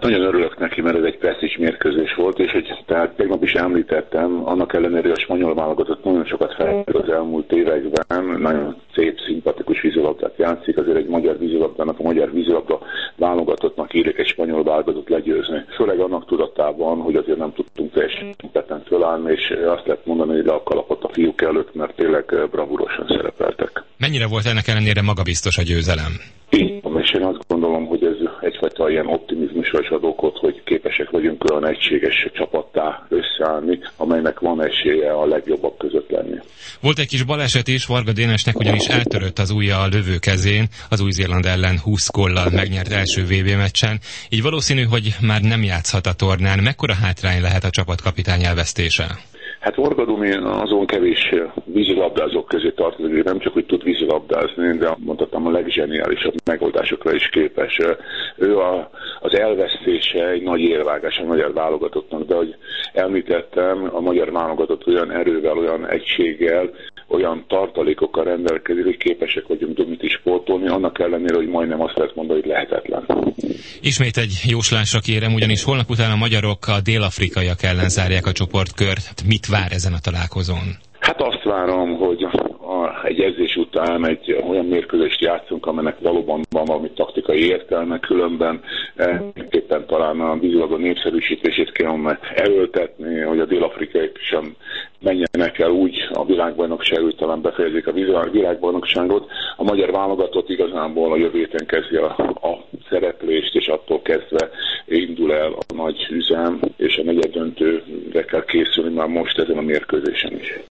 Nagyon örülök neki, mert ez egy presztízs mérkőzés volt, és tehát tegnap is említettem, annak ellenére, hogy a spanyol válogatott nagyon sokat fejlődött az elmúlt években, nagyon szép, szimpatikus vízilabdát játszik, azért egy magyar vízilabdának, a magyar vízilabda válogatottnak érik egy spanyol válogatott legyőzni. Főleg annak tudatában, hogy azért nem tudtunk teljesen kompetens fölállni, és azt lehet mondani, hogy le a kalapot a fiúk előtt, mert tényleg bravúrosan szerepeltek. Mennyire volt ennek ellenére magabiztos a győzelem? Így, és én azt gondolom, hogy ez egyfajta ilyen optimizmusra is ad okot, hogy képesek vagyunk olyan egységes csapattá összeállni, amelynek van esélye a legjobbak között lenni. Volt egy kis baleset is, Varga Dénesnek ugyanis eltörött az ujja a lövőkezén, az Új-Zéland ellen 20 góllal megnyert első VB meccsen, így valószínű, hogy már nem játszhat a tornán. Mekkora hátrány lehet a csapatkapitány elvesztése? Hát Varga Dumi azon kevés vízilabdázók közé tartozik, hogy nem csak hogy tud vízilabdázni, de mondhatom a legzseniálisabb megoldásokra is képes. Ő az elvesztése egy nagy érvágás a magyar válogatottnak, de ahogy említettem, a magyar válogatott olyan erővel, olyan egységgel, olyan tartalékokkal rendelkezik, hogy képesek vagyunk Dumit is pótolni, annak ellenére, hogy majdnem azt lehet mondani, hogy lehetetlen. Ismét egy jóslásra kérem, ugyanis holnap után a magyarok a dél-afrikaiak ellen zárják a csoportkört. Mit vár ezen a találkozón? Hát azt várom, hogy egy edzés után egy olyan mérkőzést játszunk, amelynek valóban van valami taktikai értelme, különben éppen talán a vízilabda népszerűsítését kell erőltetni, hogy a dél-afrikaiak sem menjenek el úgy a világbajnokságot, hogy talán befejezik a világbajnokságot. A magyar válogatott igazából a jövő héten kezdi a szereplést, és attól kezdve indul el a nagy üzem, és a negyeddöntőre kell készülni már most ezen a mérkőzésen is.